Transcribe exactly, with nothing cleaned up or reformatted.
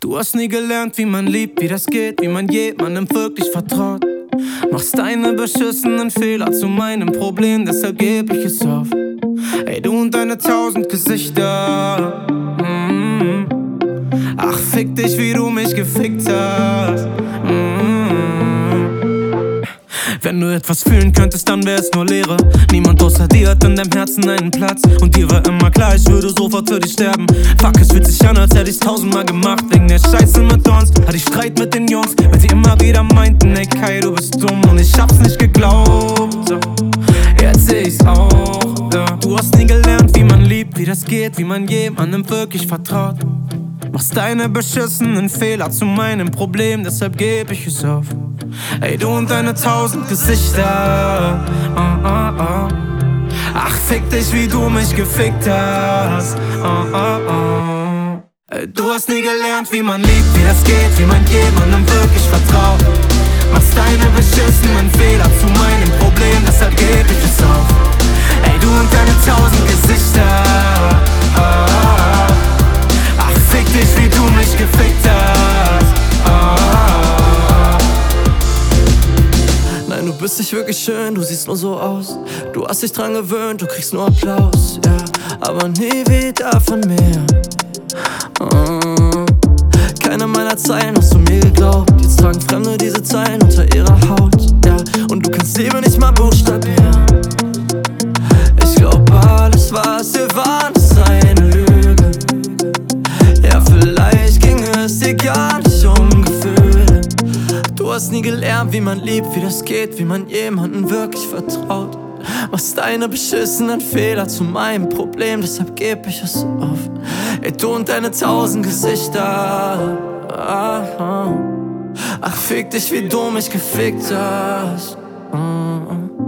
Du hast nie gelernt, wie man liebt, wie das geht, wie man jemandem wirklich vertraut. Machst deine beschissenen Fehler zu meinem Problem, deshalb geb ich es auf. Ey, du und deine tausend Gesichter. mm. Ach, fick dich, wie du mich gefickt hast. mm. Wenn du etwas fühlen könntest, dann wär's nur Leere. Niemand außer dir hat in deinem Herzen einen Platz. Und dir war immer klar, ich würde sofort für dich sterben. Fuck, es fühlt sich an, als hätte ich's tausendmal gemacht. Wegen der Scheiße mit uns hatte ich Streit mit den Jungs, weil sie immer wieder meinten, ey Kai, du bist dumm. Und ich hab's nicht geglaubt, so. Jetzt seh ich's auch, ja. Du hast nie gelernt, wie man liebt, wie das geht, wie man jemandem wirklich vertraut. Machst deine beschissenen Fehler zu meinem Problem, deshalb geb ich es auf. Ey, du und deine tausend Gesichter. oh, oh, oh. Ach, fick dich, wie du mich gefickt hast. oh, oh, oh. Ey, du hast nie gelernt, wie man liebt, wie das geht, wie man jemandem wirklich vertraut. Machst deine beschissenen Fehler zu meinem Problem, deshalb geb ich es auf. Ey, du und deine tausend Gesichter. oh, oh, oh. Ach, fick dich, wie du mich gefickt hast. oh, oh, oh. Nein, du bist nicht wirklich schön, du siehst nur so aus. Du hast dich dran gewöhnt, du kriegst nur Applaus, ja, aber nie wieder von mir. oh. Keine meiner Zeilen hast du mir geglaubt. Jetzt tragen Fremde diese Zeilen unter ihrer Haut, ja, und du kannst Liebe nicht mal buchstabieren. Ich glaub, alles, was wir waren, ist eine Lüge. Ja, vielleicht ging es dir gar nicht um Gefühle. Du hast nie gelernt, wie man liebt, wie das geht, wie man jemandem wirklich vertraut. Machst deine beschissenen Fehler zu meinem Problem, deshalb geb ich es auf. Ey, du und deine tausend Gesichter. Ach, fick dich, wie du mich gefickt hast.